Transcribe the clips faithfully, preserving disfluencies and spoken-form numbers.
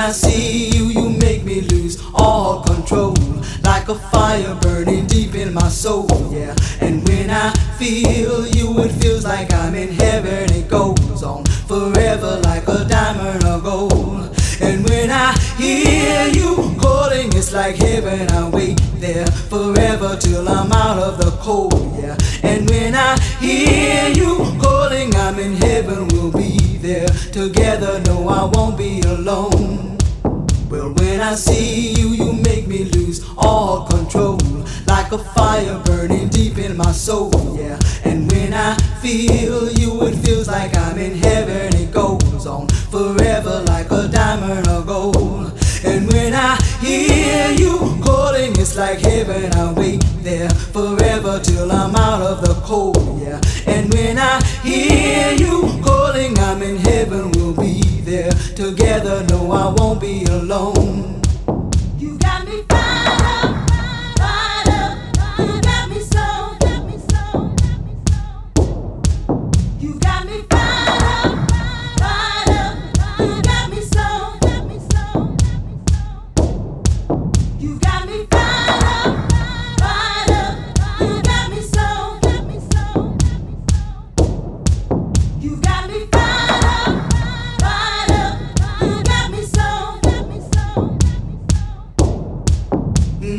I see you, you make me lose all control, like a fire burning deep in my soul, yeah. And when I feel you, it feels like I'm in heaven. It goes on forever like a diamond or gold. And when I hear you calling, it's like heaven. I wait there forever till I'm out of the cold, yeah. And when I hear you calling, I'm in heaven. We'll be there together. No, I won't be alone. Well, when I see you, you make me lose all control, like a fire burning deep in my soul, yeah. And when I feel you, it feels like I'm in heaven. It goes on forever like a diamond or gold. And when I hear you calling, it's like heaven. I wait there forever till I'm out of the cold, yeah. And when I hear you calling, I'm in heaven. We'll be there together. No, I won't be alone. You got me fired up, fired up. You got me so, got me so, got me so. You got me fired up, fired up. You got me so, got me so, got me so. You got me fired up, fired up. You got me so, got me so, got me so. You got me fired up, fired up. You got me so, got me so, got me so.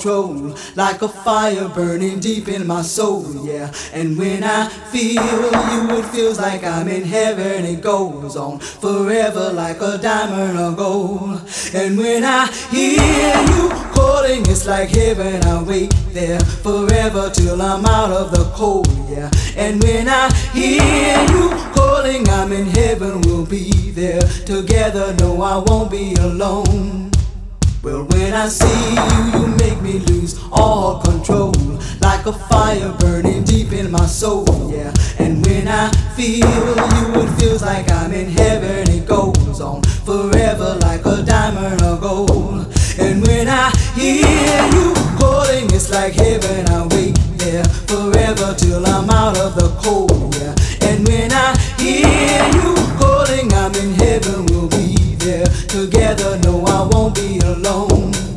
control, like a fire burning deep in my soul, yeah. And when I feel you, it feels like I'm in heaven. It goes on forever like a diamond or gold. And when I hear you calling, it's like heaven. I wait there forever till I'm out of the cold, yeah. And when I hear you calling, I'm in heaven. We'll be there together. No, I won't be alone. Well, when I see you, you make me lose all control, like a fire burning deep in my soul, yeah. And when I feel you, it feels like I'm in heaven. It goes on forever like a diamond or gold. And when I hear you calling, it's like heaven. I wait there forever till I'm out of the cold, yeah. And when I hear you calling, I'm in heaven. We'll be there together. No, I won't be alone.